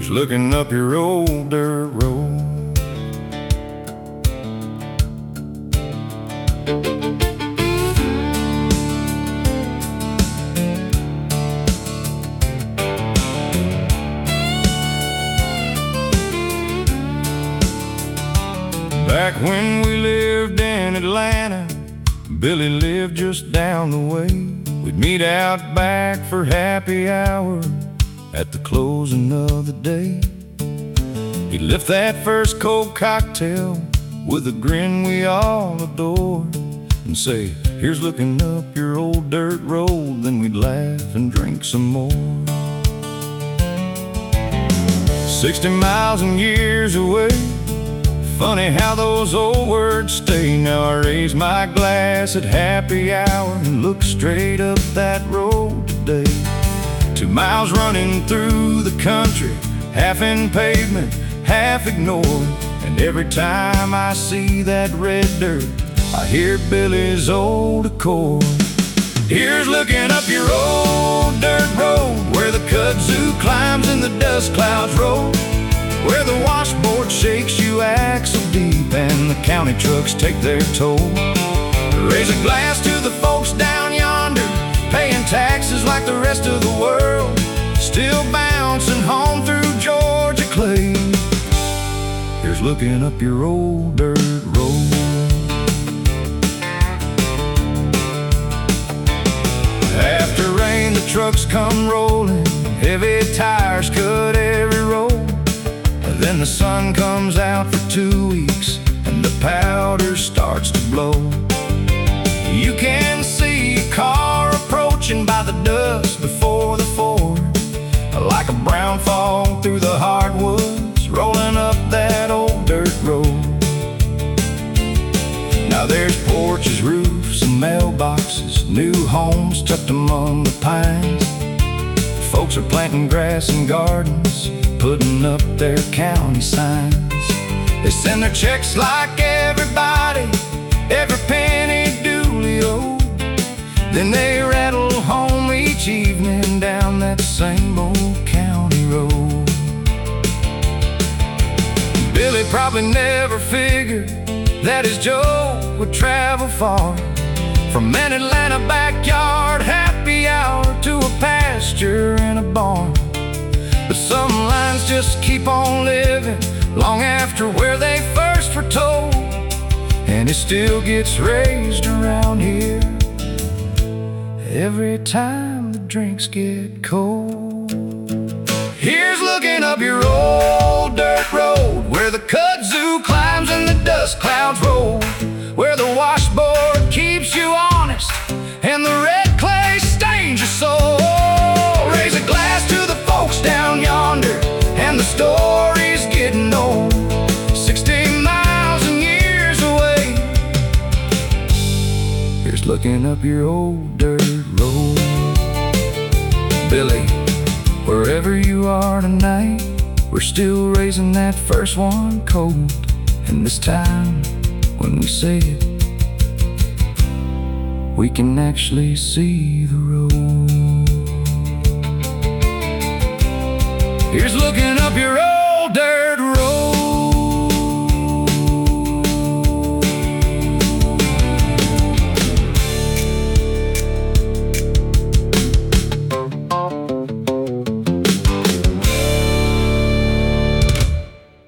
Here's looking up your old dirt road. Back when we lived in Atlanta, Billy lived just down the way. We'd meet out back for happy hour at the closing of the day. He'd lift that first cold cocktail with a grin we all adored and say, here's looking up your old dirt road. Then we'd laugh and drink some more. 60 miles and years away, funny how those old words stay. Now I raise my glass at happy hour and look straight up that road today. 2 miles running through the country, half in pavement, half ignored. And every time I see that red dirt, I hear Billy's old Accord. Here's looking up your old dirt road, where the kudzu climbs and the dust clouds roll, where the washboard shakes you axle deep and the county trucks take their toll. Raise a glass to the folks down yonder, paying taxes like the rest of the world, still bouncing home through Georgia clay. Here's looking up your old dirt road. After rain, the trucks come rolling, heavy tires cut every road. Then the sun comes out for 2 weeks and the powder starts to blow. You can see a car approaching by the dust before the Ford, like a brown fog through the hardwoods, rolling up that old dirt road. Now there's porches, roofs, and mailboxes, new homes tucked among the pines. Folks are planting grass and gardens, putting up their county signs. They send their checks like everybody, every penny duly owed. Then they rattle home each evening down that same old county road. Billy probably never figured that his Joe would travel far, from an Atlanta backyard happy hour to a pasture in a barn. But some lines just keep on living long after where they first were told, and it still gets raised around here every time the drinks get cold. Here's looking up your old dirt road, where the kudzu climbs and the dust clouds roll, where the washboard keeps you honest and the red clay stains your soul. Raise a glass to the folks down yonder, and the story's getting old. 60 miles and years away, here's looking up your old dirt road. Billy, wherever you are tonight, we're still raising that first one cold. And this time, when we say it, we can actually see the road. Here's looking